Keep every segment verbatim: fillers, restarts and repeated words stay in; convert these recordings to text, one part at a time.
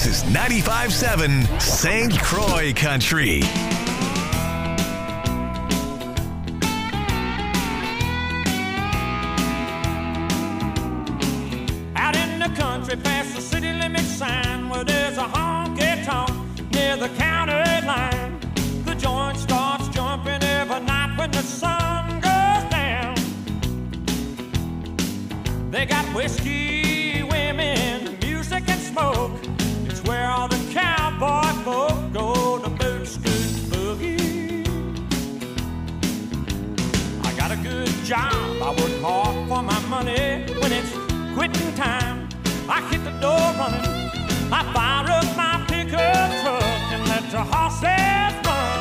This is ninety-five point seven Saint Croix Country. Out in the country past the city limit sign where there's a honky-tonk near the county line. The joint starts jumping every night when the sun goes down. They got whiskey, women, music and smoke. It's where all the cowboy folk go to boot scoot boogie. I got a good job, I work hard for my money. When it's quitting time, I hit the door running. I fire up my pickup truck and let the horses run.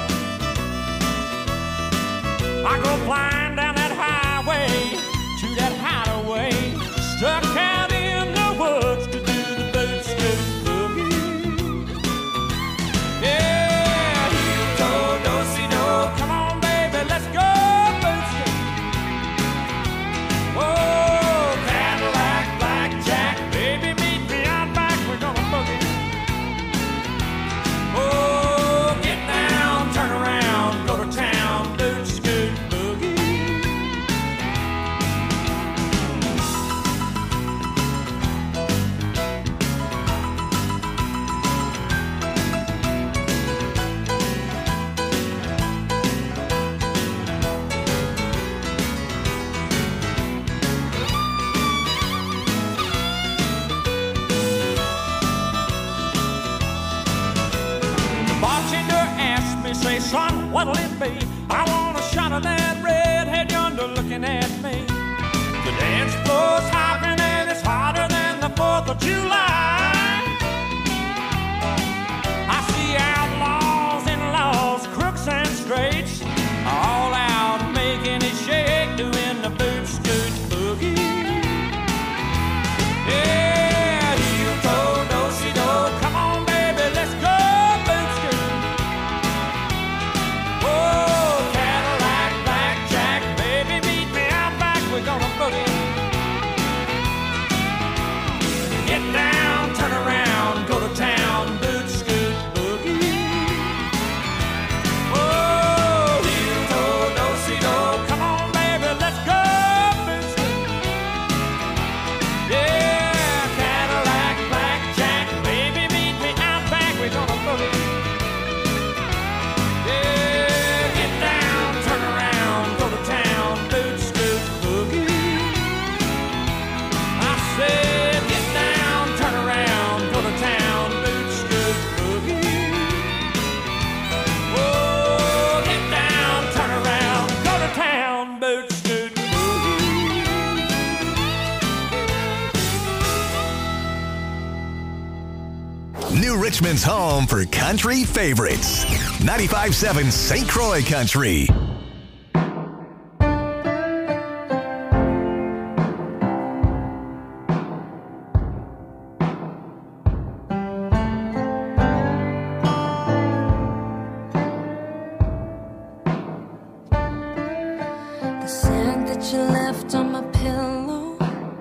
I go flying down that highway to that hideaway, stuck out in the woods to do the boot scoot boogie. Yeah, do do si do, come on baby, let's go boot scoot. Whoa, Cadillac, blackjack, baby meet me out back, we're gonna boogie. Oh, get down, turn around, go to town, boot scoot boogie. The bartender asked me, say, son, what'll it be? I want a shot of that redhead yonder looking at me. The dance floor's hopping and it's hotter than the fourth of July. I see outlaws and laws, crooks and straights, all out making it shake, doing the boot scoot boogie. Yeah, heel toe, do si do, come on baby, let's go boot scoot. Whoa, Cadillac, blackjack, baby meet me out back, we're gonna boogie. Get down, turn around, go to town, boot scoot boogie. Whoa, heel toe, do si do, come on baby, let's go boot scoot. Yeah, Cadillac, blackjack, baby meet me out back, we're gonna boogie. Yeah, get down, turn around, go to town, boot scoot boogie. I said, get down, turn around, go to town, boot scoot boogie. Whoa, get down, turn around, go to town, boot scoot boogie. New Richmond's home for country favorites. ninety-five point seven Saint Croix Country. The scent that you left on my pillow,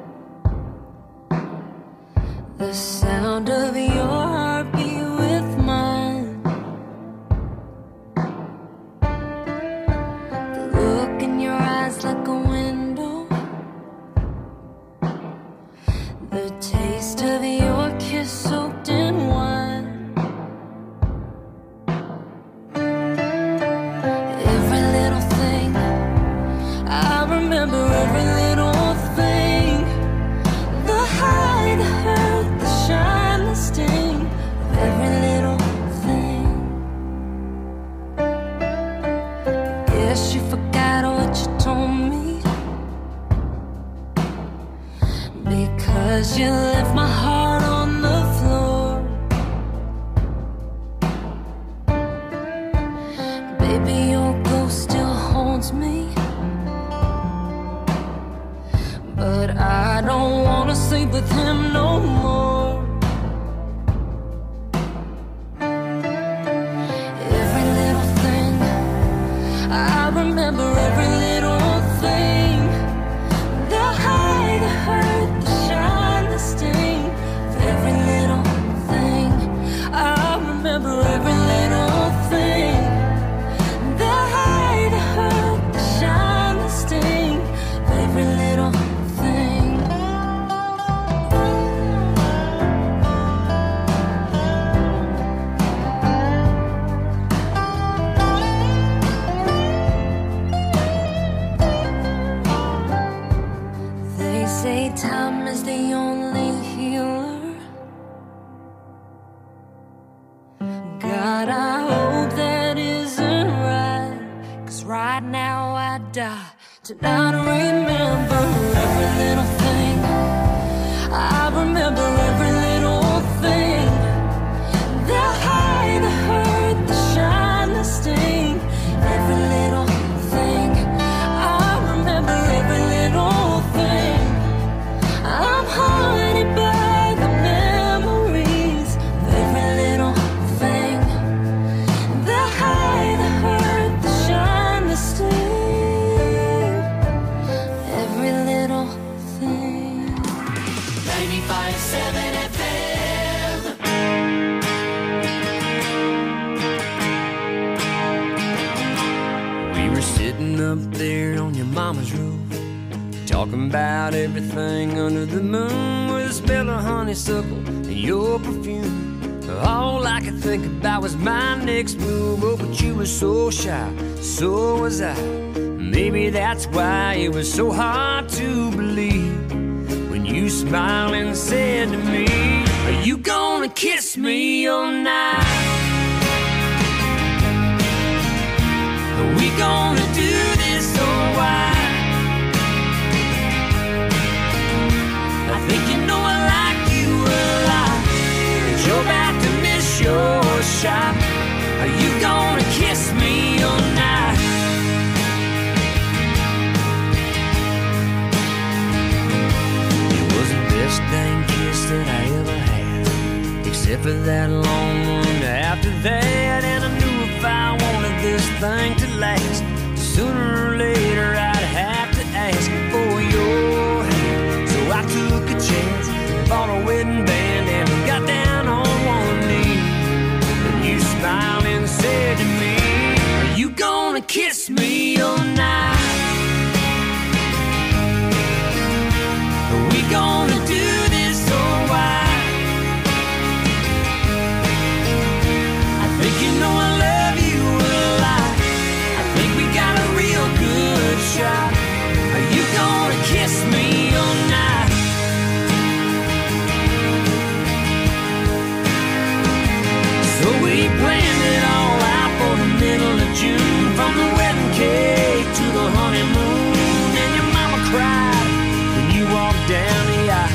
the sound of your heartbeat with mine. God, I hope that isn't right. Cause right now I die to not remember every little thing. I remember every little thing. The high, the hurt, the shine, the sting. Every little thing. I remember every little thing. I'm haunted by the memories of every little thing. The high, the hurt, the shine, the sting. Every little thing. ninety-five point seven F M. We were sitting up there on your mama's roof, talking about everything under the moon, with a smell of honeysuckle and your perfume. All I could think about was my next move. Oh, but you were so shy, so was I. Maybe that's why it was so hard to believe when you smiled and said to me, are you gonna kiss me all night? Are we gonna do this or why? I think you know I like you a lot, but you're about to miss your shot. Are you gonna kiss me all night? It was the best dang kiss that I ever had, except for that long one after that. And I knew if I wanted this thing to last, sooner or later I'd have to ask for your hand. So I took a chance, bought a wedding band, and got down on one knee. And you smiled and said to me, are you gonna kiss me all night? Are we gonna do this or why? I think you know I love you a lot. I think we got a real good shot. Are you gonna kiss me all night? So we planned it all out for the middle of June, from the wedding cake to the honeymoon. And your mama cried when you walked down the aisle.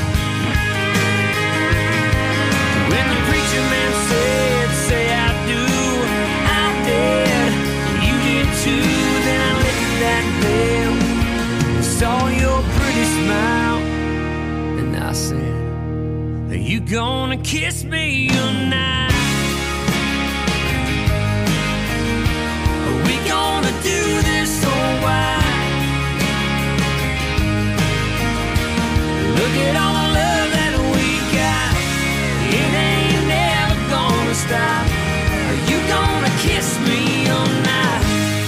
When the preacher man said, say I do, I did, you did too. Then I lifted that veil and saw your pretty smile, and I said, are you gonna kiss me all night? Are we gonna do this or why? Look at all the love that we got, it ain't never gonna stop. Are you gonna kiss me all night?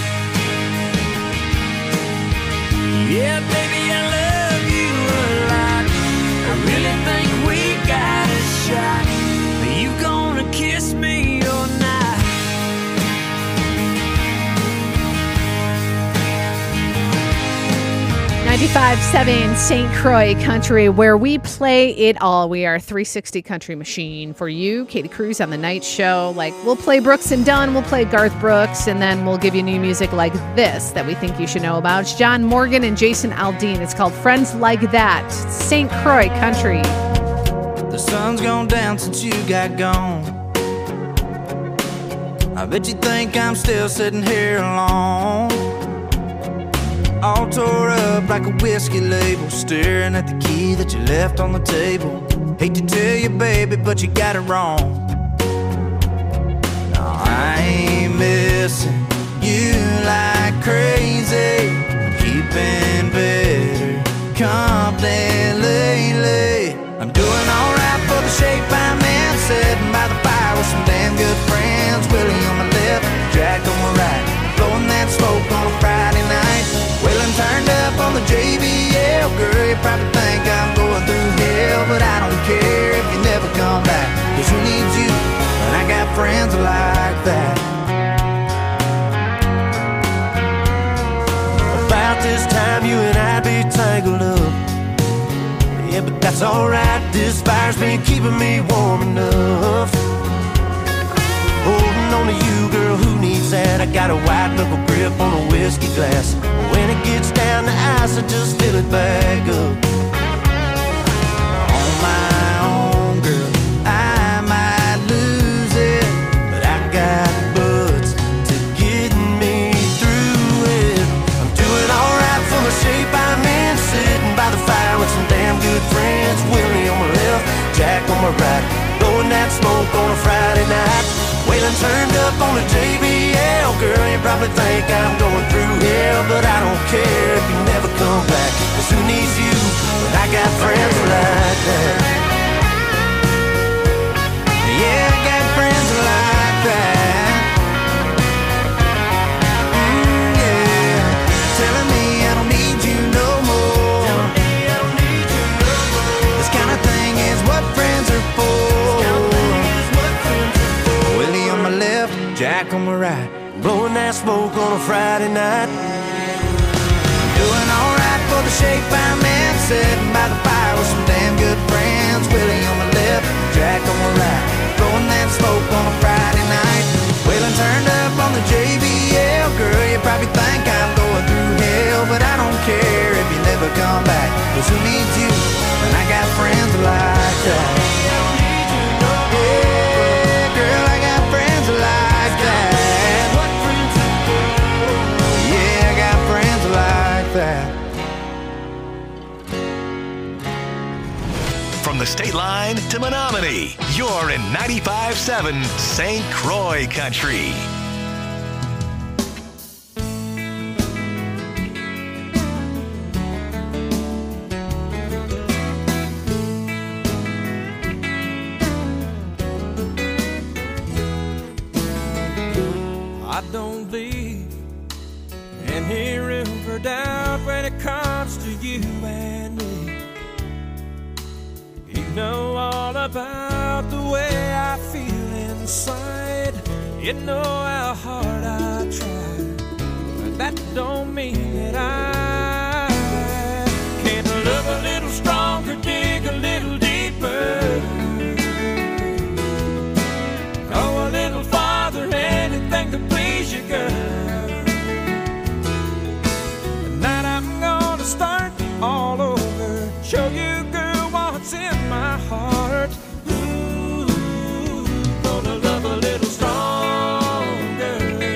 Yeah, baby, I love you a lot. I really think we got a shot. Are you gonna kiss me all night? ninety-five point seven Saint Croix Country, where we play it all. We are a three sixty country machine for you. Katie Cruz on the night show. Like, we'll play Brooks and Dunn, we'll play Garth Brooks, and then we'll give you new music like this that we think you should know about. It's John Morgan and Jason Aldean. It's called Friends Like That. Saint Croix Country. The sun's gone down since you got gone. I bet you think I'm still sitting here alone, all tore up like a whiskey label, staring at the key that you left on the table. Hate to tell you, baby, but you got it wrong. No, I ain't missing you like crazy. Keeping better company lately. I'm doing alright for the shape I'm in, sitting by the fire with some damn good friends. Willie on my left, Jack on my right, blowing that smoke on a Friday night. Wailing turned up on the J B L. Girl, you probably think I'm going through hell, but I don't care if you never come back, cause who needs you when I got friends like that? About this time you and I'd be tangled up, yeah, but that's alright. This fire's been keeping me warm enough. Holding I got a white knuckle grip on a whiskey glass. When it gets down to ice, I just fill it back up. On my own, girl, I might lose it, but I got buds to get me through it. I'm doing alright for the shape I'm in, sitting by the fire with some damn good friends. Willie on my left, Jack on my right, blowing that smoke on a Friday night. Waylon turned up on the J B L. Girl, you probably think I'm going through hell, but I don't care if you never come back, 'cause who needs you when I got friends like that? Yeah, I got friends like that. Mm, yeah, telling me I don't need you no more. Telling me I don't need you no more. This kind of thing is what friends are for. Jack on my right, blowing that smoke on a Friday night. Doing alright for the shape I'm in, sitting by the fire with some damn good friends. Willie on my left, Jack on my right, blowing that smoke on a Friday night. Waylon turned up on the J B L. Girl, you probably think I'm going through hell, but I don't care if you never come back, 'cause who needs you when I got friends like that? Yeah, girl, I got friends like that. From the state line to Menominee, you're in ninety-five point seven Saint Croix Country. I don't leave any room for doubt when it comes to you and me. You know all about the way I feel inside. You know how hard I try, but that don't mean that I can't love a little stronger, dig a little deeper, go a little farther, anything to please you, girl. Start all over, show you, girl, what's in my heart. Ooh, gonna love a little stronger.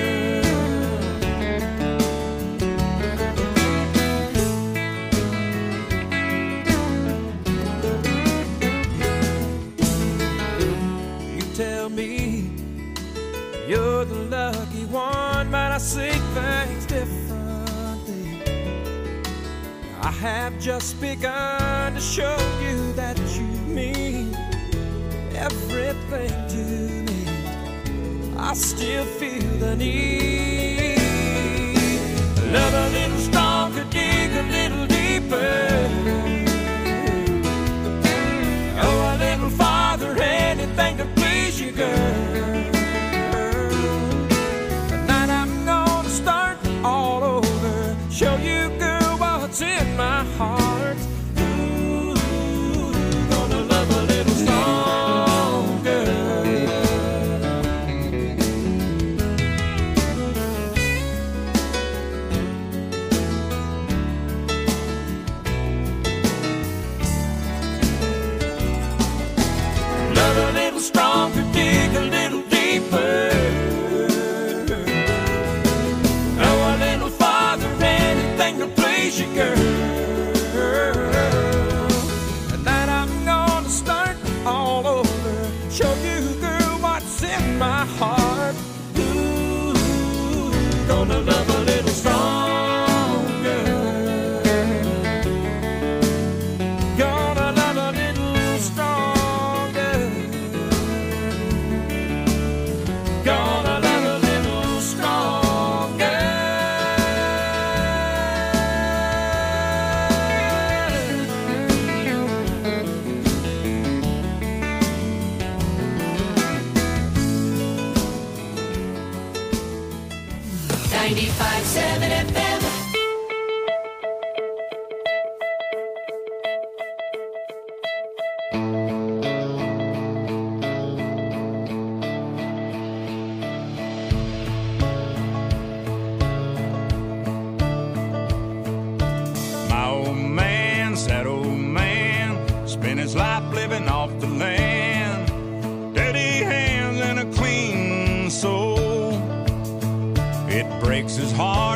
You tell me you're the lucky one, but I see things different. I have just begun to show you that you mean everything to me. I still feel the need. Love a little stronger, dig a little deeper, go a little farther, anything to please you, girl. Tonight I'm gonna start all over, show you, girl, what's in my heart. Ooh, gonna love a little stronger. Love a little stronger, dig a little deeper, go a little farther, anything to please you, girl. Tonight I'm gonna start all over, show you, girl, what's in my heart. Ooh, gonna love a little stronger, gonna love a little stronger, gonna love a little stronger. ninety-five point seven F M.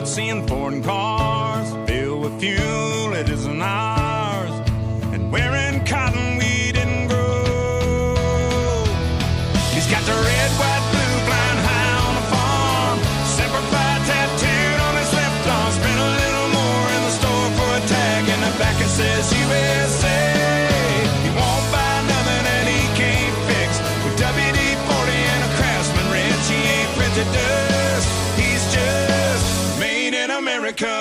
seeing foreign cars filled with fuel that isn't ours, and wearing cotton we didn't grow. He's got the red, white, blue, flying high on the farm, Semper Fi tattooed on his left arm. Spent a little more in the store for a tag, and the back it says U S A. He won't buy nothing that he can't fix. With W D forty and a Craftsman wrench, he ain't printed dust. He's just made in America.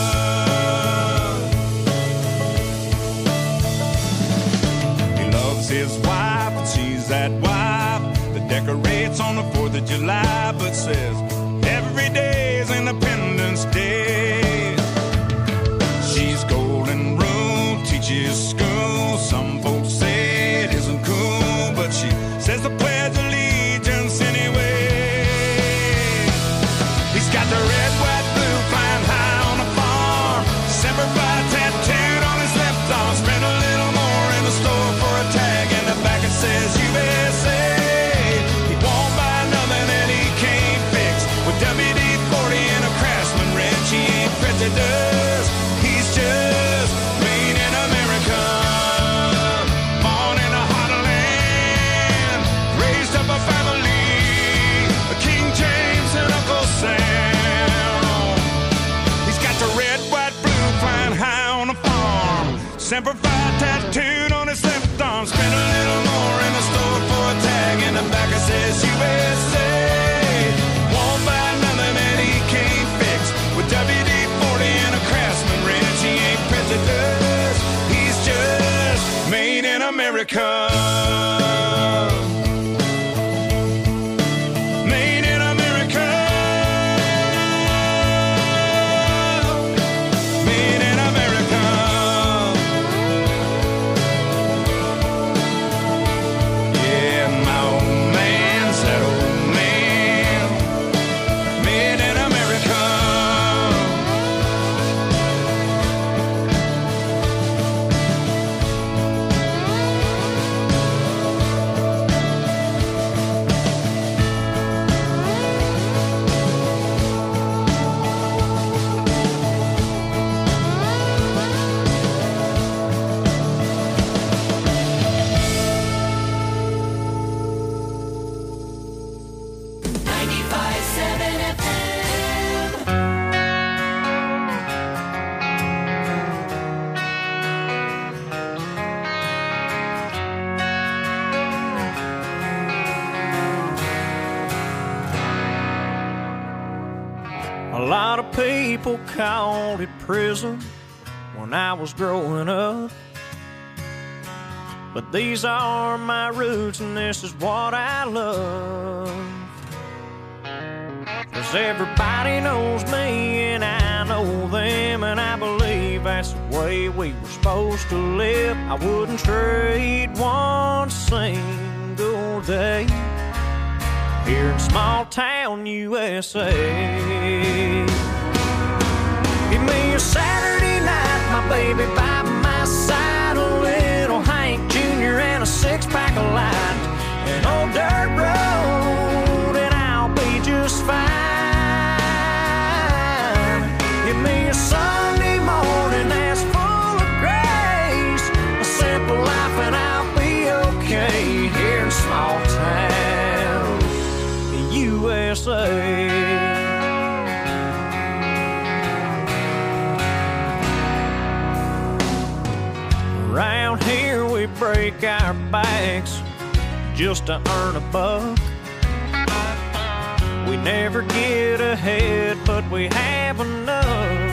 He loves his wife, and she's that wife that decorates on the fourth of July, but says every day is Independence Day. She's golden rule, teaches school. Some folks say it isn't cool, but she says the Pledge of Allegiance anyway. He's got the red, white, blue, flying high on the farm, Semper Fi tattooed on his left arm. Spent a little more in the store for a tag, and the back it says U S A. He won't buy nothing that he can't fix. With W D forty and a Craftsman wrench, he ain't printed dust. He's just made in America. Born in a heartland, raised up a family, a King James and Uncle Sam. He's got the red, white, blue, flying high on the farm, Semper Fi tattooed on his left arm. Spent a little more in the store for a tag, and the back it says U S A. Won't buy nothing that he can't fix. With W D forty and a Craftsman wrench, he ain't printed dust. He's just made in America. Made in America. Made in America. Yeah, my old man's that old man. Made in America. ninety-five seven F M. A lot of people called it prison when I was growing up, but these are my roots and this is what I love. 'Cause everybody knows me and I know them, and I believe that's the way we were supposed to live. I wouldn't trade one single day here in small town U S A. Give me a Saturday night, my baby by my side, a little Hank Junior and a six-pack of light, an old dirt road, and I'll be just fine. Give me a Sunday morning that's full of grace, a simple life, and I'll be okay here in small town U S A. Around here we break our backs just to earn a buck. We never get ahead, but we have enough.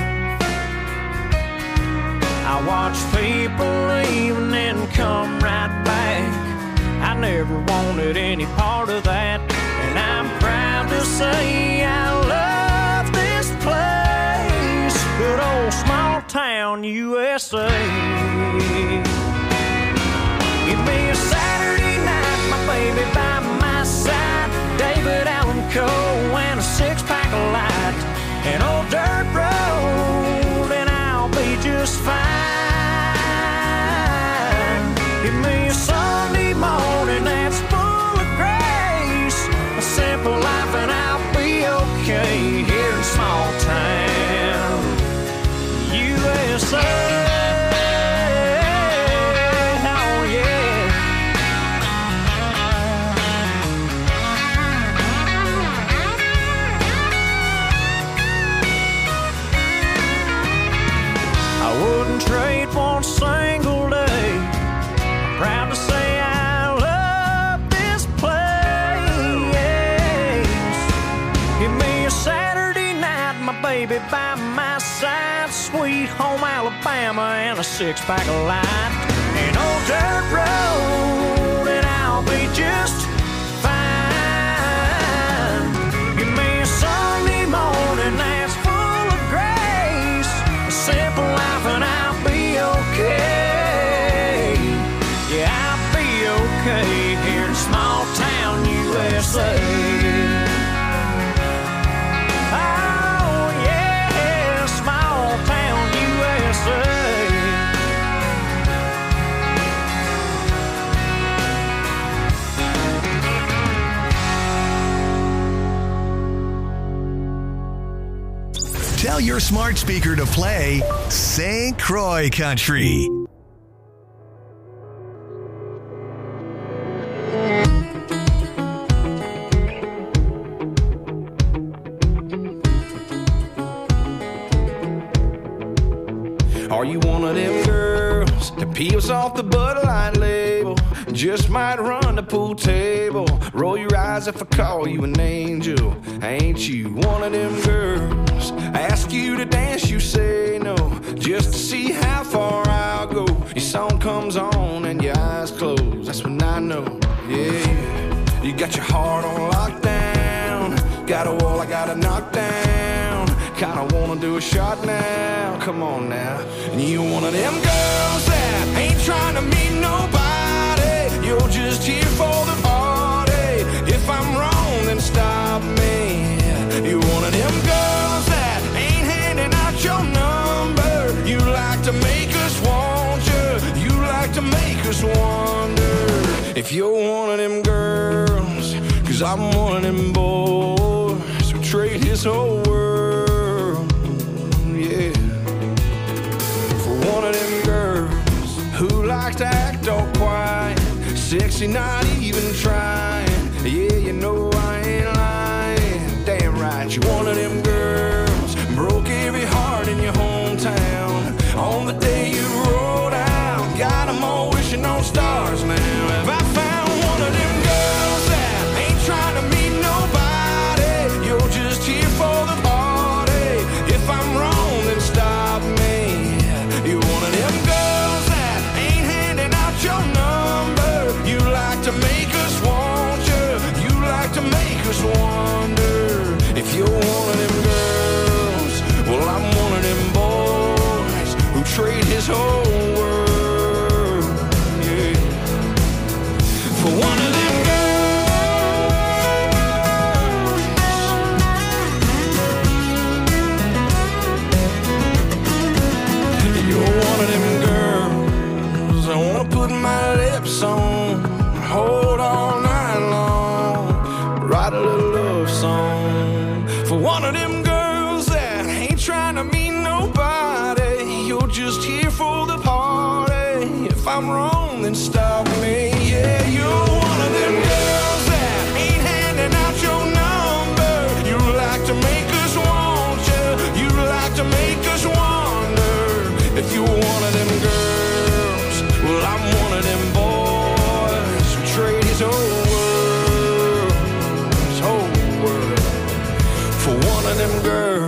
I watch people leave and then come right back. I never wanted any part of that, and I'm proud to say I love this place. Good old small town U S A. Give me a Saturday night, my baby by my side, David Allan Coe and a six-pack of light, an old dirt road, and I'll be just fine. Give me a Sunday morning that's full of grace, a simple life, and I'll be okay here in small town say. Oh, yeah. I wouldn't trade one single day. I'm proud to say I love this place. Give me a Saturday night, my baby by my side, sweet home Alabama, and a six-pack of light. An old dirt road, and I'll be just fine. Give me a Sunday morning that's full of grace, a simple life, and I'll be okay. Yeah, I'll be okay here in small town U S A. Oh, yeah, small town U S A. Tell your smart speaker to play Saint Croix Country. Are you one of them girls that peels off the Bud Light label? Just might run the pool table. Roll your eyes if I call you an angel. Ain't you one of them girls? Ask you to dance, you say no. Just to see how far I'll go. Your song comes on and your eyes close. That's when I know, yeah. You got your heart on lockdown. Got a wall I gotta knock down. Kinda wanna do a shot now. Come on now. And you one of them girls that ain't trying to meet nobody. You're just here for the party. If I'm wrong, then stop me. You're one of them girls that ain't handing out your number. You like to make us want you. You like to make us wonder if you're one of them girls. Cause I'm one of them boys who trade his whole world, yeah, for one of them girls who likes to act all quiet, sexy, not even trying. Yeah, you know I ain't lying. Damn right, you one of them girls broke every heart in your hometown. On the day you rolled out, got them all wishing on stars now. Have I found one of them girls that ain't trying to meet nobody? You're just here for the party. If I'm wrong, then stop me. You're one of them girls that ain't handing out your number. You like to make us want you. You like to make us wonder if you're one of them girls. Well, I'm one of them boys who trade his whole world, yeah, for one of them one of them girls I wanna put my lips on, hold all night long, write a little love song for one of them girls that ain't trying to meet nobody. You're just here for the party. If I'm wrong, then stop me. Yeah, you're one of them girls that ain't handing out your number. You like to make us want you. You like to make us wonder if you're one of them girls. Well, I'm one of them boys who trade his whole world, his whole world, for one of them girls.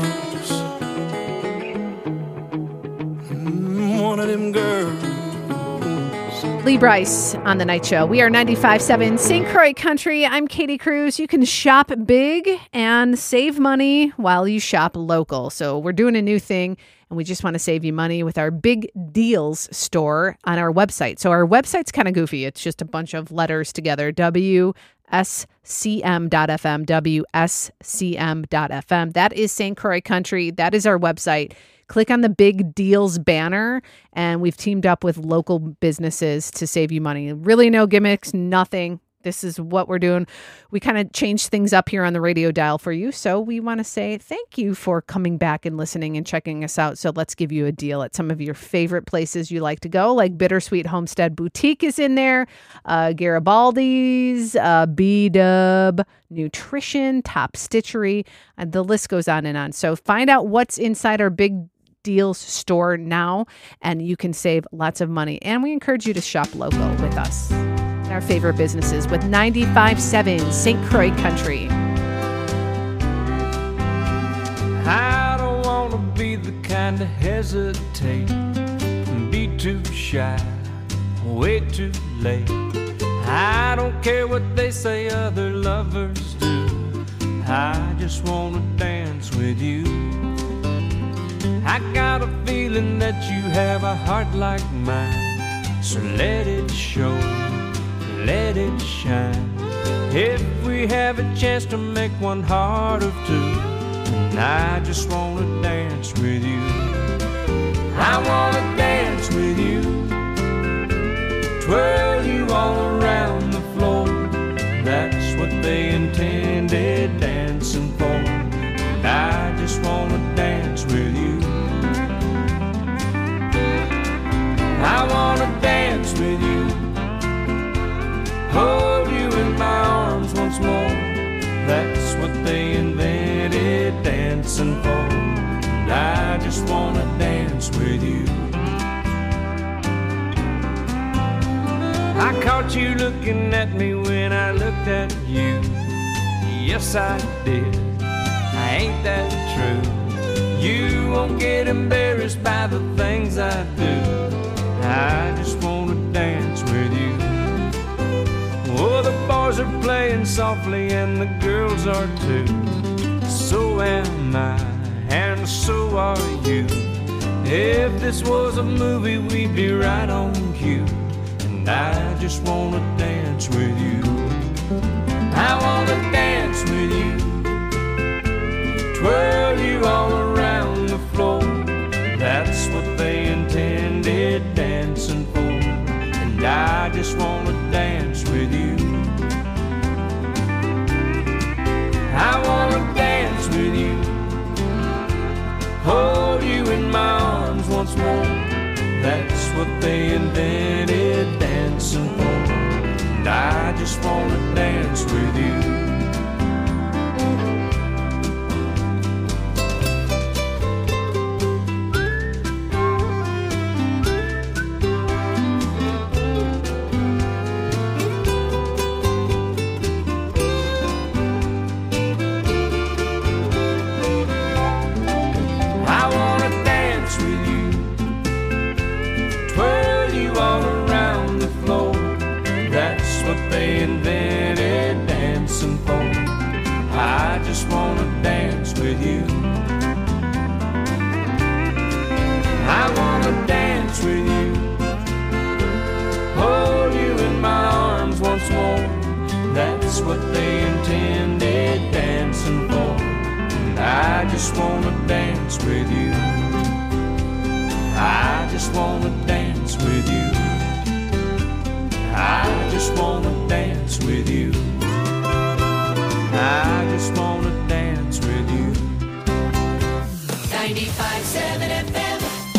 Mm, one of them girls. Lee Bryce on The Night Show. We are ninety-five point seven Saint Croix Country. I'm Katie Cruz. You can shop big and save money while you shop local. So we're doing a new thing, and we just want to save you money with our Big Deals store on our website. So our website's kind of goofy. It's just a bunch of letters together. W S C M dot F M. W S C M dot F M. That is Saint Croix Country. That is our website. Click on the Big Deals banner, and we've teamed up with local businesses to save you money. Really no gimmicks, nothing. This is what we're doing. We kind of changed things up here on the radio dial for you. So we want to say thank you for coming back and listening and checking us out. So let's give you a deal at some of your favorite places you like to go, like Bittersweet Homestead Boutique is in there, uh, Garibaldi's, uh, B-Dub, Nutrition, Top Stitchery. Uh, the list goes on and on. So find out what's inside our big deals store now, and you can save lots of money. And we encourage you to shop local with us and our favorite businesses with ninety-five point seven Saint Croix Country. I don't want to be the kind to hesitate and be too shy, way too late. I don't care what they say other lovers do. I just want to dance with you. I got a feeling that you have a heart like mine, so let it show, let it shine. If we have a chance to make one heart of two, and I just want to dance with you. I want to dance with you, twirl you all around the floor. That's what they intended dancing for, and I just want to dance with you. I want to dance with you, hold you in my arms once more. That's what they invented dancing for, and I just want to dance with you. I caught you looking at me when I looked at you. Yes, I did. Ain't that true? You won't get embarrassed by the things I do. I just want to dance with you. Oh, the boys are playing softly and the girls are too. So am I, and so are you. If this was a movie, we'd be right on cue. And I just want to dance with you. I want to dance with you, twirl you all around the floor. That's what they intended dancing for, and I just want to dance with you. I want to dance with you, hold you in my arms once more. That's what they invented dancing for, and I just want to dance with you. That's what they intended dancing for, and I just want to dance with you. I just want to dance with you. I just want to dance with you. I just want to dance with you. ninety-five point seven F M.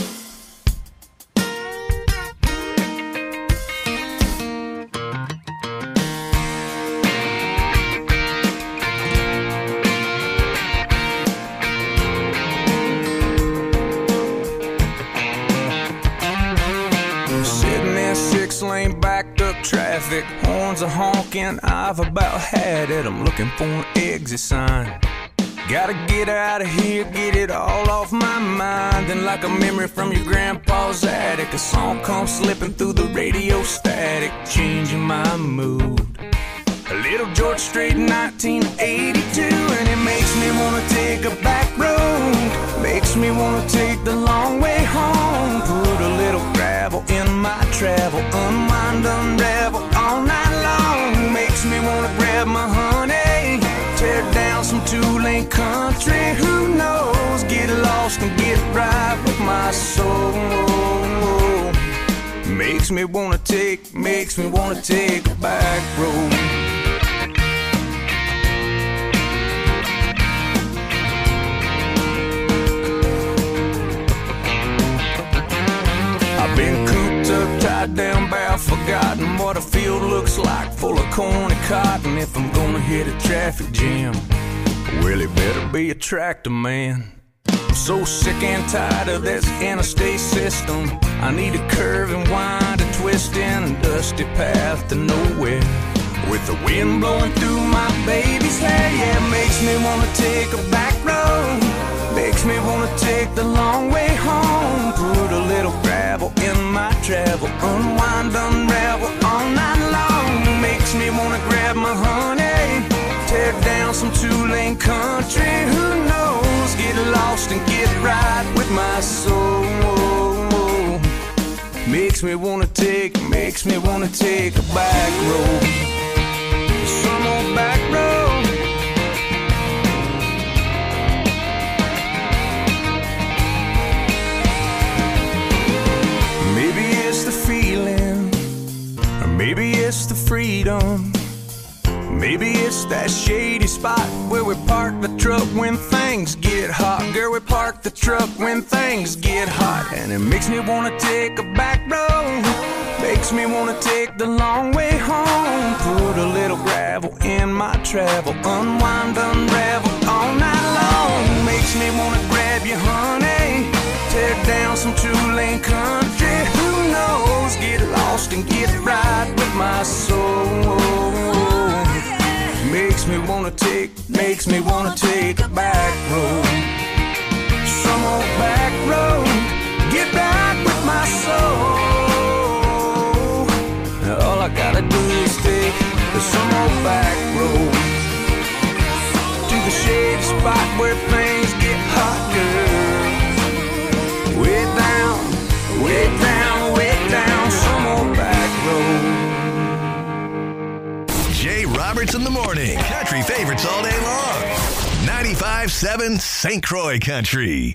Lane backed up traffic, horns are honking, I've about had it. I'm looking for an exit sign. Gotta get out of here, get it all off my mind. And like a memory from your grandpa's attic, a song comes slipping through the radio static, changing my mood. A little George Strait, nineteen eighty-two, and it makes me wanna take a back road, makes me wanna take the long way home. Put a little gravel in my travel, unwind, unravel all night long. Makes me wanna grab my honey, tear down some two-lane country. Who knows? Get lost and get right with my soul. makes me wanna take, makes me wanna take a back road. I've been cooped up, tied down, bound, forgotten what a field looks like, full of corn and cotton. If I'm gonna hit a traffic jam, well, it better be a tractor man. I'm so sick and tired of this interstate system. I need a curve and wind, a twist in a dusty path to nowhere, with the wind blowing through my baby's hair. Yeah, it makes me wanna take a back road, makes me wanna take the long way home. Put a little gravel in my travel, unwind, unravel all night long. Makes me wanna grab my honey, tear down some two-lane country. Who knows, get lost and get right with my soul. Makes me wanna take, makes me wanna take a back road, some old back road. Maybe it's the feeling, or maybe it's the freedom. Maybe it's that shady spot where we park the truck when things get hot. Girl, we park the truck when things get hot. And it makes me wanna take a back road, makes me wanna take the long way home. Put a little gravel in my travel, unwind, unravel all night long. Makes me wanna grab you, honey, tear down some two-lane country. Who knows, get lost and get right with my soul. Makes me wanna take, makes me wanna take a back road, some old back road, get back with my soul. All I gotta do is take some old back road to the shady spot where things get hot, girl. Way down, way down, way down, some old back road. Jay Roberts in the morning. Country favorites all day long. ninety-five seven Saint Croix Country.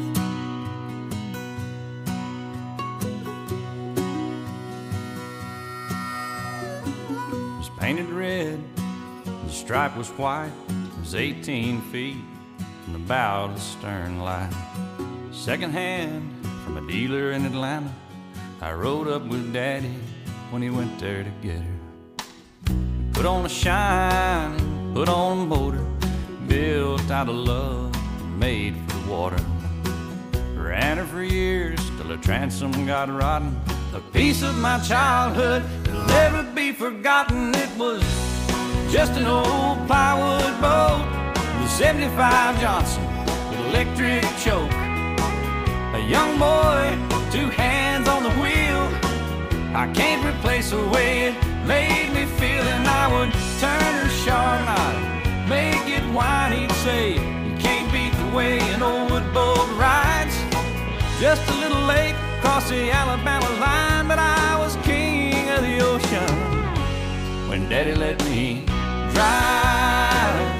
It was painted red, the stripe was white. It was eighteen feet from the bow to the stern line. Second hand from a dealer in Atlanta. I rode up with Daddy when he went there to get her. Put on a shine, put on a motor, built out of love, made for the water. Ran her for years till her transom got rotten. A piece of my childhood that'll never be forgotten. It was just an old plywood boat, the seventy-five Johnson with electric choke. A young boy, two hands on the wheel. I can't replace the way it made me feel. And I would turn her sharp knot, make it whine. He'd say, you can't beat the way an old wood boat rides. Just a little late across the Alabama line, but I was king of the ocean when Daddy let me drive.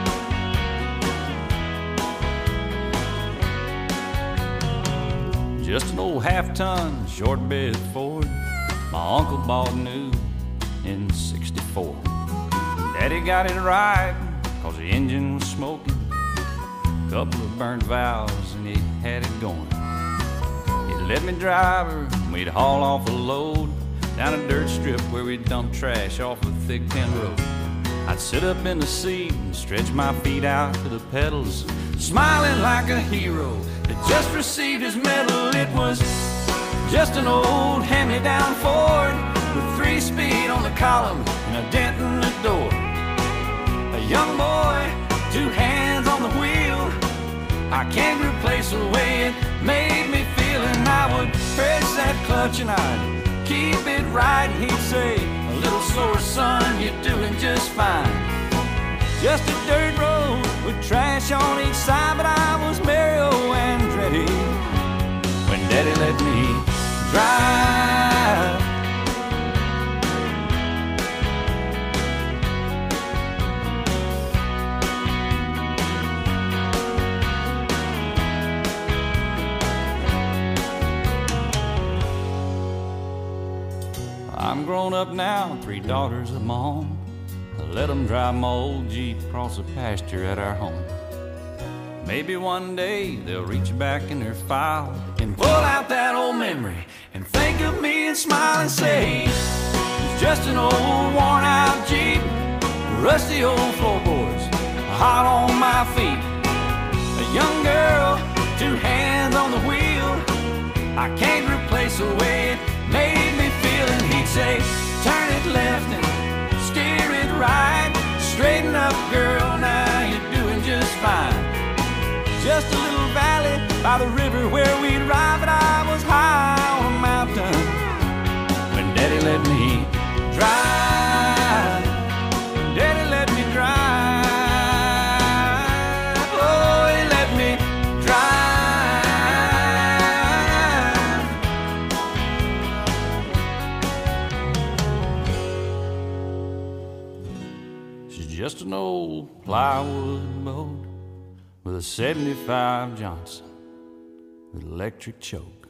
Just an old half-ton short bed Ford my uncle bought new in sixty-four. Daddy got it right, cause the engine was smoking. Couple of burnt valves and he had it going. He'd let me drive her and we'd haul off a load down a dirt strip where we'd dump trash off a thick tin road. I'd sit up in the seat and stretch my feet out to the pedals, smiling like a hero that just received his medal. It was just an old hand-me-down Ford with three speed on the column and a dent in the door. A young boy, two hands on the wheel. I can't replace the way it made me feel. And I would press that clutch and I'd keep it right. And he'd say, a little slower, son, you're doing just fine. Just a dirt road with trash on each side, but I was Mario Andretti when Daddy let me drive. grown up now, three daughters of my own. I let them drive my old Jeep across the pasture at our home. Maybe one day they'll reach back in their file and pull out that old memory and think of me and smile and say, it's just an old worn out Jeep, rusty old floorboards, hot on my feet. A young girl, two hands on the wheel, I can't replace the way it made me feel. And he'd say, turn it left and steer it right, straighten up girl, now you're doing just fine. Just a little valley by the river where we'd ride, but I was high on a mountain when Daddy let me drive. When Daddy let me drive. Oh, he let me drive. She's just an old plywood boat with a seventy-five Johnson with electric choke.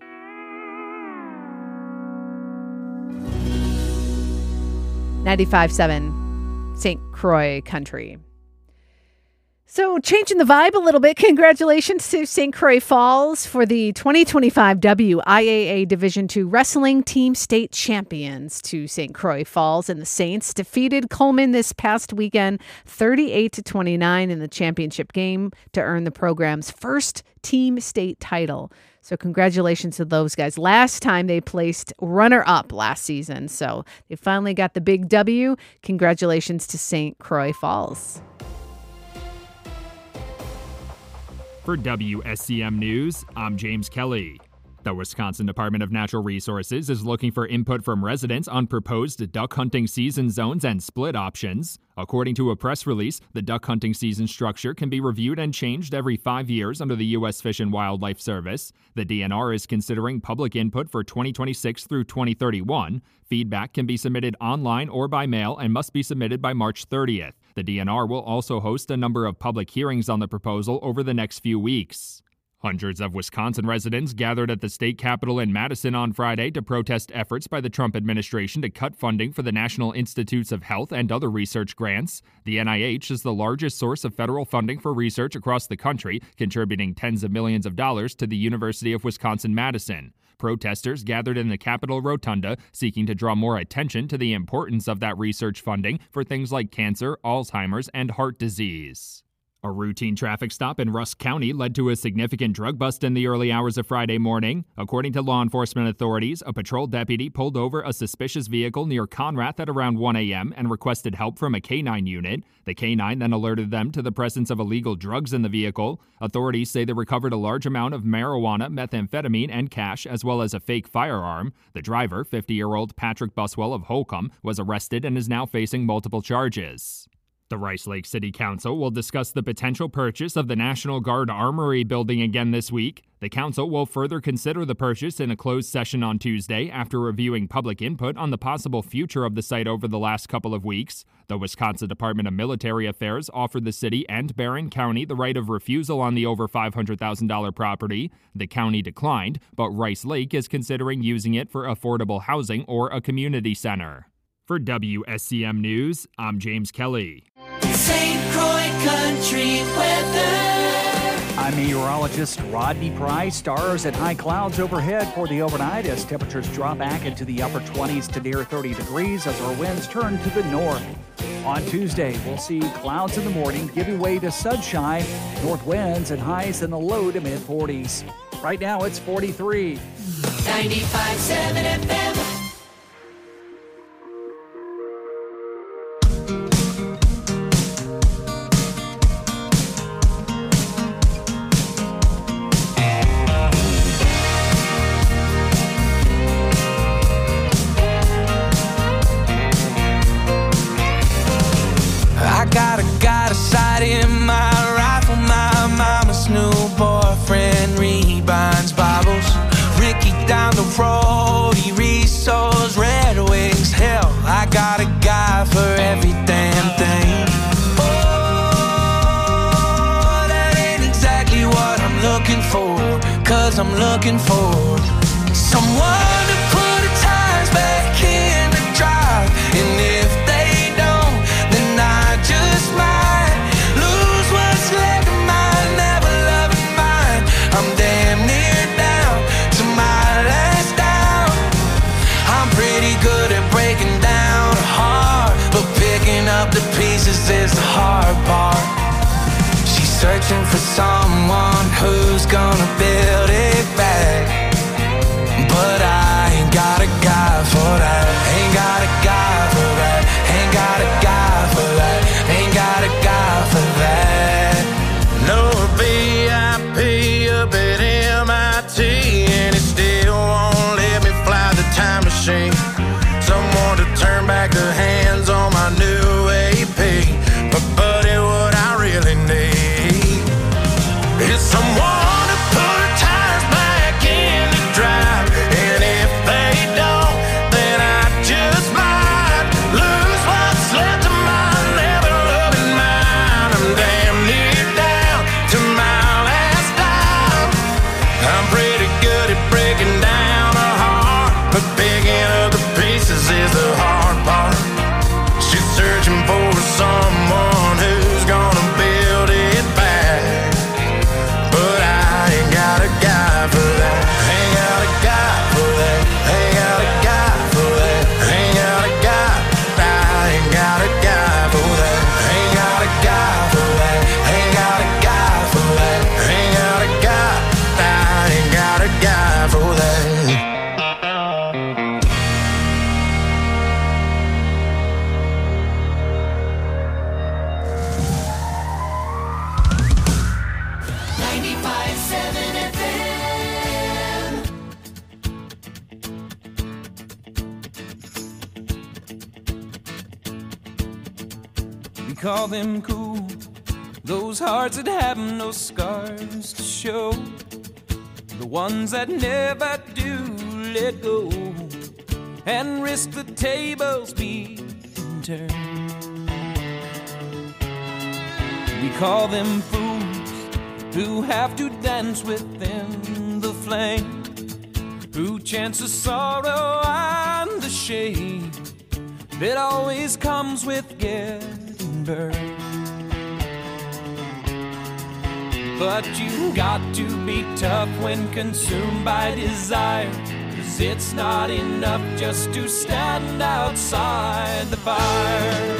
ninety-five point seven Saint Croix Country. So changing the vibe a little bit, congratulations to Saint Croix Falls for the twenty twenty-five W I A A Division two Wrestling Team State Champions. To Saint Croix Falls and the Saints defeated Coleman this past weekend thirty-eight to twenty-nine in the championship game to earn the program's first team state title. So congratulations to those guys. Last time they placed runner-up last season, so they finally got the big W. Congratulations to Saint Croix Falls. For W S C M News, I'm James Kelly. The Wisconsin Department of Natural Resources is looking for input from residents on proposed duck hunting season zones and split options. According to a press release, the duck hunting season structure can be reviewed and changed every five years under the U S Fish and Wildlife Service. The D N R is considering public input for twenty twenty-six through twenty thirty-one. Feedback can be submitted online or by mail and must be submitted by March thirtieth. The D N R will also host a number of public hearings on the proposal over the next few weeks. Hundreds of Wisconsin residents gathered at the state capitol in Madison on Friday to protest efforts by the Trump administration to cut funding for the National Institutes of Health and other research grants. The N I H is the largest source of federal funding for research across the country, contributing tens of millions of dollars to the University of Wisconsin-Madison. Protesters gathered in the Capitol Rotunda, seeking to draw more attention to the importance of that research funding for things like cancer, Alzheimer's, and heart disease. A routine traffic stop in Rusk County led to a significant drug bust in the early hours of Friday morning. According to law enforcement authorities, a patrol deputy pulled over a suspicious vehicle near Conrath at around one a.m. and requested help from a K nine unit. The K nine then alerted them to the presence of illegal drugs in the vehicle. Authorities say they recovered a large amount of marijuana, methamphetamine, and cash, as well as a fake firearm. The driver, fifty-year-old Patrick Buswell of Holcomb, was arrested and is now facing multiple charges. The Rice Lake City Council will discuss the potential purchase of the National Guard Armory building again this week. The council will further consider the purchase in a closed session on Tuesday after reviewing public input on the possible future of the site over the last couple of weeks. The Wisconsin Department of Military Affairs offered the city and Barron County the right of refusal on the over five hundred thousand dollars property. The county declined, but Rice Lake is considering using it for affordable housing or a community center. For W S C M News, I'm James Kelly. Saint Croix Country weather. I'm meteorologist Rodney Price. Stars and high clouds overhead for the overnight as temperatures drop back into the upper twenties to near thirty degrees as our winds turn to the north. On Tuesday, we'll see clouds in the morning giving way to sunshine, north winds, and highs in the low to mid forties. Right now, it's forty-three. ninety-five point seven F M. I'm looking for someone to put the ties back in. someone who's gonna build it back. But I ain't got a guy for that. Ain't got a guy for that. Ain't got a guy for that. Ain't got a guy for that. No V I P up at M I T, and it still won't let me fly the time machine. Someone to turn back the hands on my new A P. But buddy, what I really need is someone to put tires back in the drive. And if they don't, then I just might lose what's left of my never-loving mind. I'm damn near down to my last dime. I'm pretty good at breaking down a heart, but picking up the pieces is the hard part. She's searching for someone who's gonna build it back. But I ain't got a guy for that. Ain't got a guy for that. Ain't got a guy for that. Ain't got a guy. I ain't got a guy for that. Ain't got a guy for that. Ain't got a guy for that. Ain't got a guy. I ain't got a guy for that. ninety-five seven F M. We call them cool, those hearts that have no scars to show, the ones that never do let go and risk the tables being turned. We call them fools who have to dance within the flame, who chance the sorrow and the shame that always comes with getting burned. But you got to be tough when consumed by desire, 'cause it's not enough just to stand outside the fire.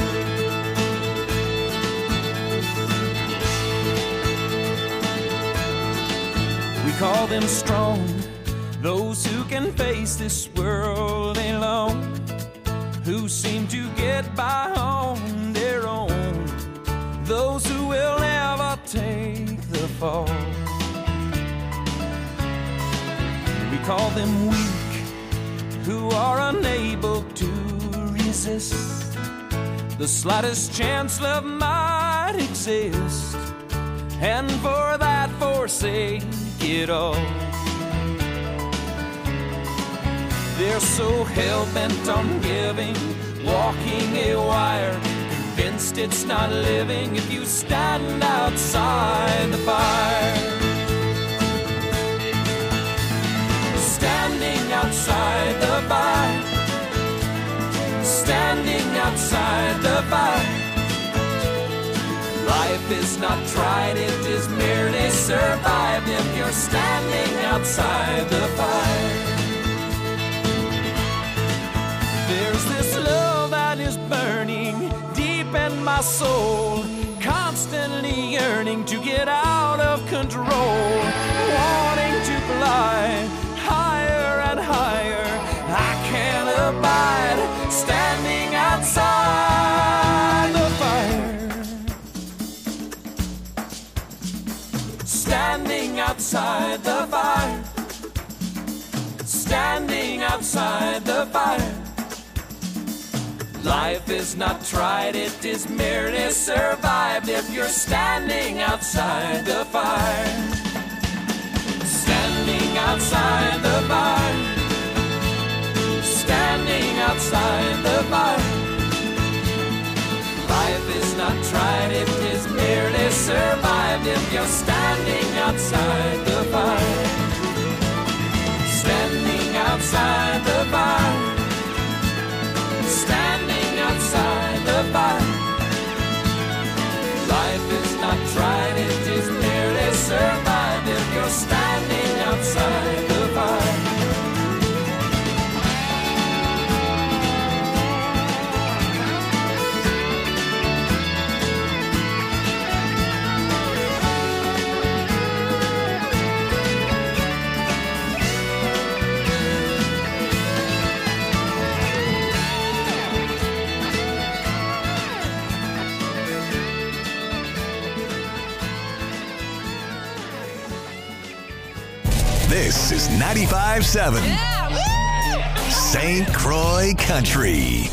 We call them strong, those who can face this world alone, who seem to get by on their own, those who will never take the fall. We call them weak, who are unable to resist the slightest chance love might exist, and for that forsake it all. They're so hell-bent on giving, walking a wire, convinced it's not living if you stand outside the fire. Standing outside the fire, standing outside the fire. Life is not tried, it is merely survived if you're standing outside the fire. There's this love that is burning deep in my soul, constantly yearning to get out of control, wanting to fly higher and higher. I can't abide standing outside the fire. Standing outside the fire. Standing outside the fire. Life is not tried, it is merely survived if you're standing outside the fire. Standing outside the fire. Standing outside the fire. Life is not tried, it is merely survived if you're standing outside the fire. Standing outside the fire. Standing outside the fire. Life is not tried, it is merely survived if you're standing outside the fire. This is ninety-five point seven Saint Croix Country.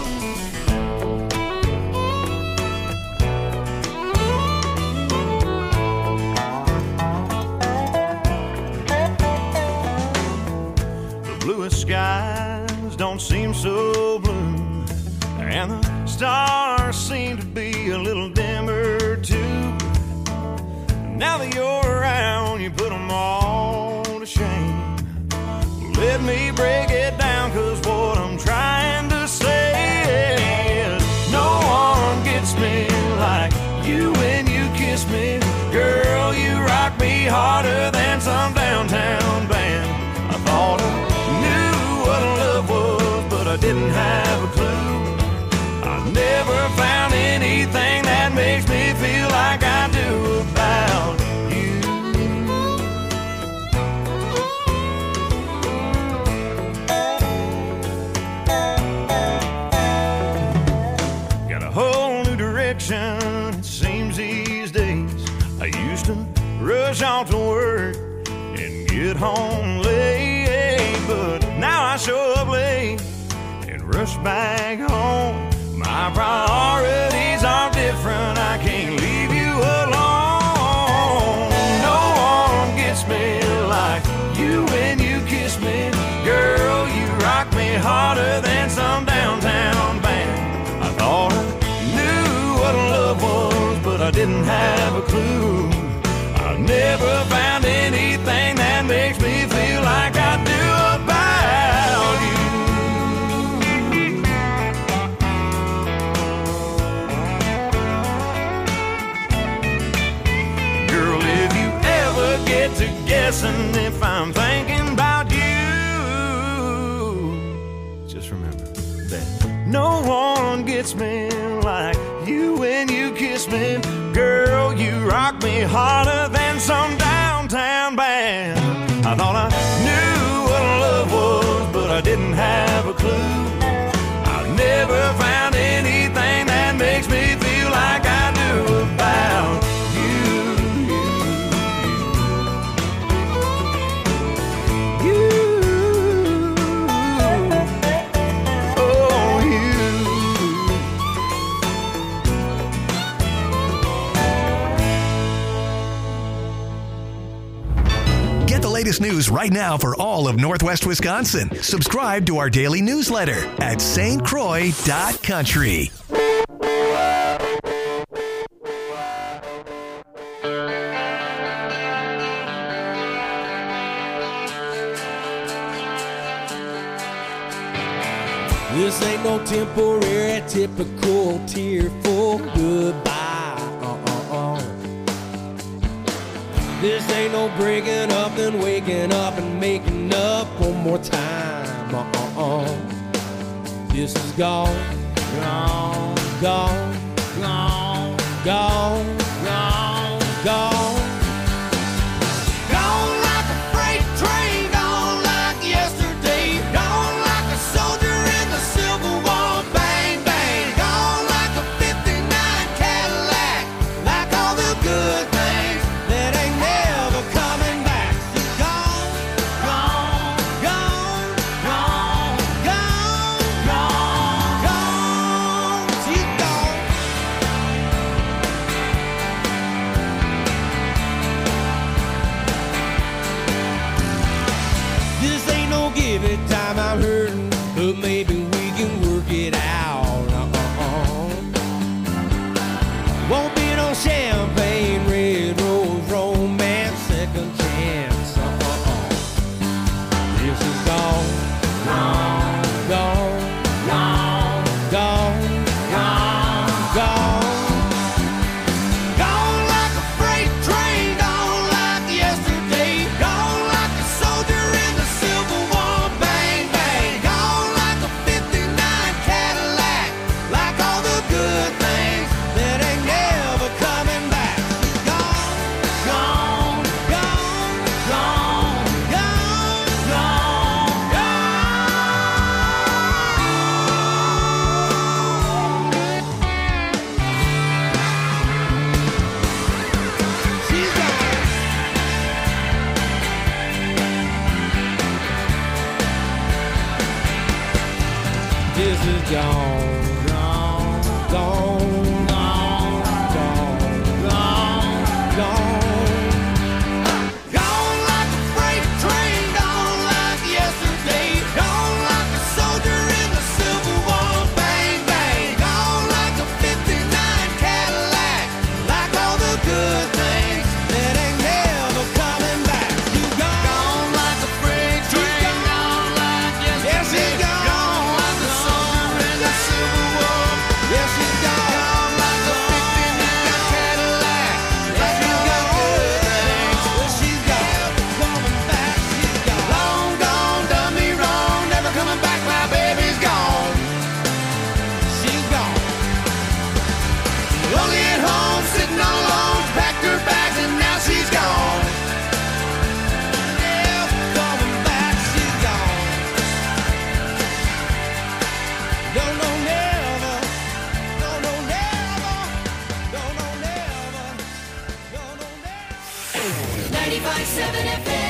The bluest skies don't seem so blue, and the stars seem to be a little dimmer too. Now that you're around, you put them all to shame. Let me break it down, cause what I'm trying to say is no one gets me like you when you kiss me. Girl, you rock me harder than some downtown band. I thought I knew what love was, but I didn't have a clue. I never found anything that makes me feel like I do about you. Got a whole new direction, it seems these days. I used to rush off to work and get home late, but now I show up late and rush back home. My priorities are different, I can't leave you alone. No one gets me like you when you kiss me. Girl, you rock me harder than some downtown band. I thought I knew what love was, but I didn't have a clue. I never found anything that makes me feel like I do about you. Girl, if you ever get to guessing if I'm thinking about you, just remember that no one gets me like you when you kiss me. Girl, you rock me harder than some downtown band. I thought I knew what love was, but I didn't have a clue. I never found anything that makes me feel like I do about you. You, oh, you. Get the latest news right now for all of Northwest Wisconsin. Subscribe to our daily newsletter at S T Croix dot country. This ain't no temporary, typical, tearful goodbye. Uh-uh-uh. This ain't no breaking up, then waking up and making up one more time. Uh-uh-uh. This is gone, gone, gone, gone, gone, gone, gone. Gone like a freight train, gone like yesterday, gone like a soldier in the Civil War. Bang, bang, gone like a fifty-nine Cadillac, like all the good things that ain't never coming back. She's gone, gone, gone, gone, gone, gone, gone. She's gone. This ain't no give it time, I'm hurting, but maybe we can work it out. Uh-uh-uh. Won't be no champagne, red rose, romance, second chance. Uh-uh-uh. This is gone, gone, gone, gone, gone, gone, gone. Gone like a freight train, gone like yesterday, gone like a soldier in the Civil War. Bang, gone, gone, gone, gone, gone, gone, gone. Gone like a freight train, gone like yesterday, gone like a soldier in the Civil War. Bang, bang, gone like a fifty-nine Cadillac, like all the good things that ain't never coming back. You gone, gone like a freight train, gone like yesterday. Yes, she's gone, gone like a soldier in the Civil War. Yes, she's gone, gone like a fifty-nine Cadillac, like all the good things. Well, she's gone, coming back. She's gone, long gone, done me wrong, never coming back. My baby's gone. She's gone. Lonely at home, sitting all alone, packed her bags and now she's gone. Never coming back, she's gone. No, no, never. No, no, never. No, no, never. No, no, never. ninety-five point seven F M.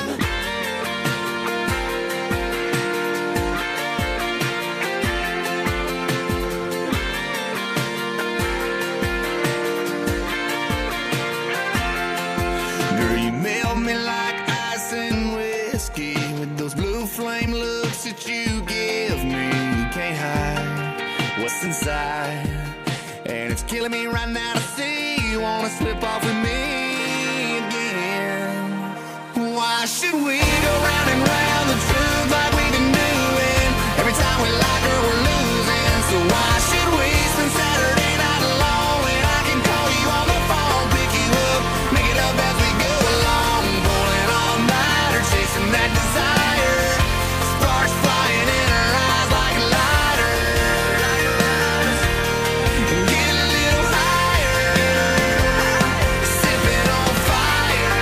Girl, you melt me like ice and whiskey with those blue flame looks that you give me. You can't hide what's inside, and it's killing me right now to see you wanna slip off with me again. Why should we go round and round the truth like we've been doing? Every time we like her, we're losing. So why should we spend Saturday night alone when I can call you on the phone, pick you up, make it up as we go along, pulling all nighter, chasing that desire, sparks flying in her eyes like lighters. Get a little higher, sipping on fire.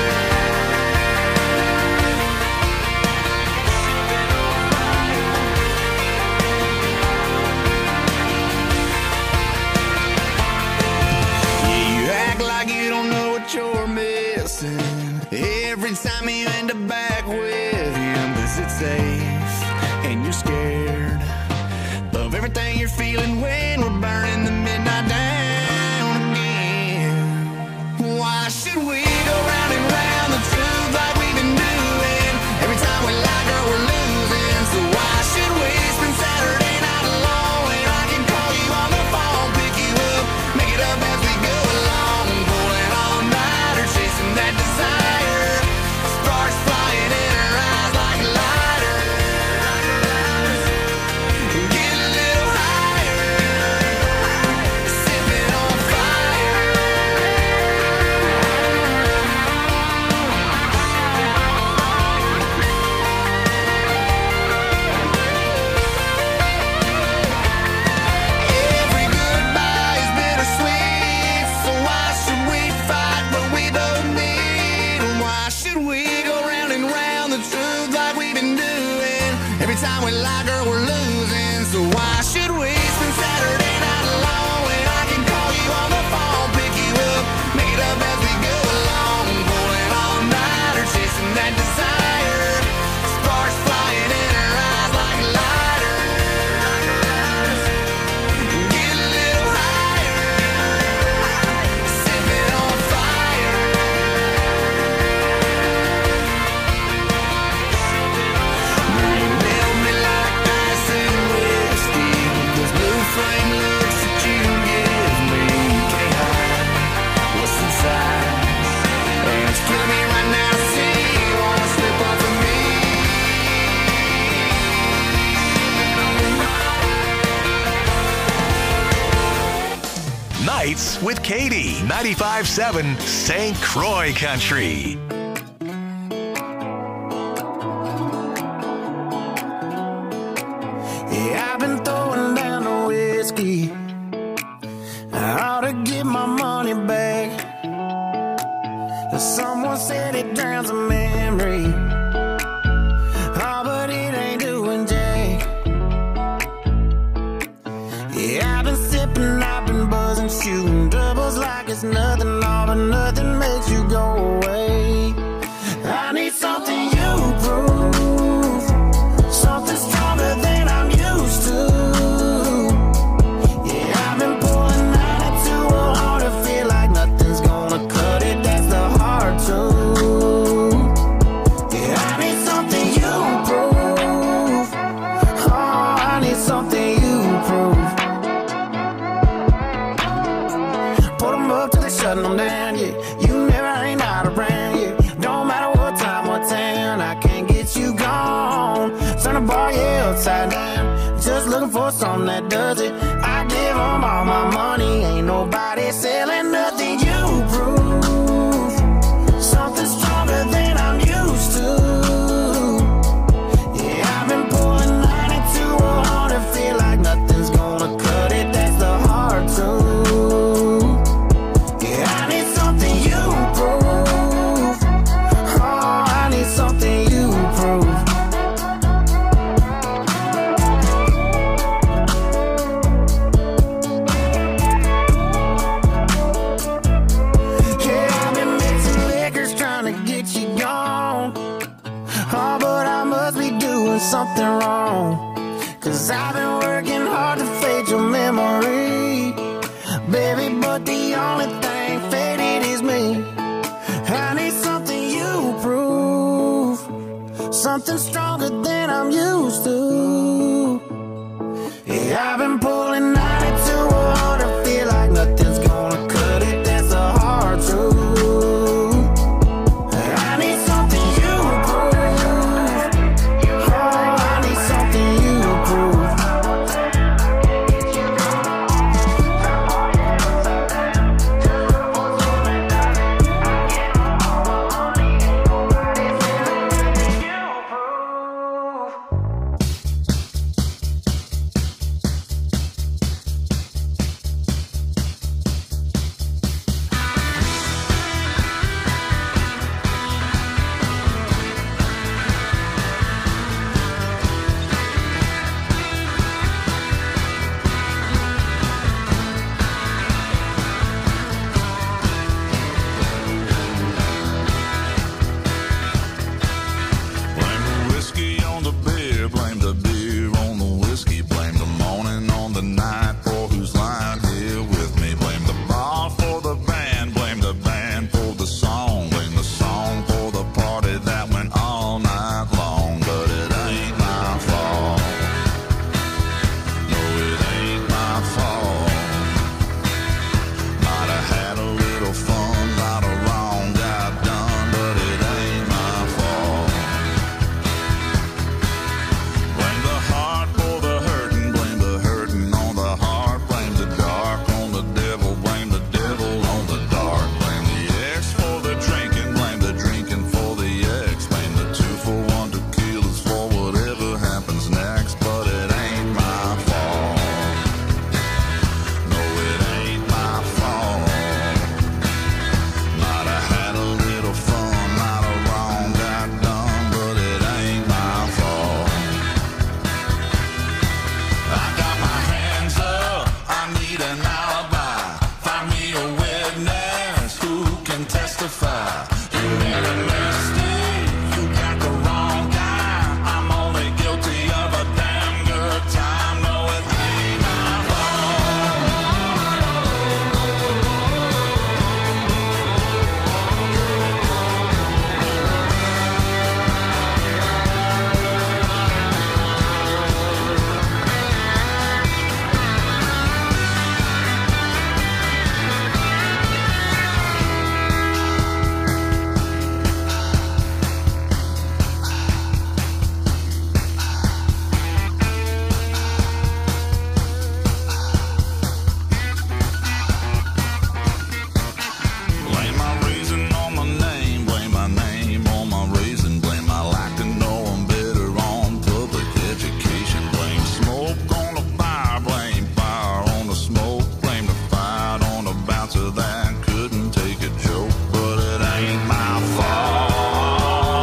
Yeah, you act like you don't know what you're missing every time you end up back with him, 'cause it's safe and you're scared of everything you're feeling when we're burning the midnight down again. Why should we go round and round the truth like we've been doing? Every time we like her, we're losing. So why should we spend Saturday night alone when I can call you on the phone, pick you up, make it up as we go along, pulling all nighter, chasing that desire, sparks flying in her eyes like lighters. Get a little higher, sipping on fire. Every goodbye is bittersweet, so why should we fight what we don't need? Why should we go round and round the truth like we've been doing? Every time we like her, we're losing. So why should we spend Saturday night alone when I can call you on the phone, pick you up, make it up as we go along, pulling all nighter, chasing that desire, sparks flying in her eyes like lighters. Get a little higher, sipping on fire. Girl, you melt me like ice and whiskey with those blue flame looks that you give me. You can't hide what's inside, and it's killing me right now to see you wanna slip off of me. Nights with Katie, ninety-five point seven Saint Croix Country. Yeah, I've been throwing down the whiskey. I ought to get my money back. Someone said it drowns a memory. Oh, but it ain't doing jack. Yeah, I've been sipping, I've been buzzing, shooting doubles like it's nothing, all but nothing makes you go away. I need something you prove, something stronger than I'm used to. them down, yeah. You never ain't out around, yeah. Don't matter what time, what town, I can't get you gone. Turn the bar, yeah, upside down. Just looking for something that does it. I give them all my money, ain't nobody selling nothing. You prove something stronger than I'm used to. Yeah, I've been pulling ninety-two on and feel like nothing's gonna cut it. That's the hard truth. Yeah, I need something you prove. Oh, I need something you prove. Yeah, I've been mixing liquors trying to get you gone. Oh, but I must be doing something wrong. Cause I've been working hard to fade your memory, baby, but the only thing faded is me. I need something you prove, something stronger than I'm used to. Yeah, I've been pulling ninety-two hard to feel like nothing's gonna cut it. That's the hard truth. I need something you prove. Oh, I need something you prove. Blame the whiskey on the beer, blame the beer on the whiskey, blame the morning on the night for who's lying here with me. Blame the bar for the band, blame the band for the song, blame the song for the party that went all night long. But it ain't my fault. No, it ain't my fault. Might have had a little fun, lot of wrong got done, but it ain't my fault. Blame the heart for the hurting, blame the hurting on the heart, blame the dark on the devil, blame the devil on the dark, blame the ex for the drinking, blame the drinking for the ex, blame the two for one tequilas for whatever happens next, but it ain't my fault. No, it ain't my fault. Might have had a little fun, lot of wrong got done, but it ain't my fault. I got my hands up, I need an alibi. Find me a witness who can testify. You ain't a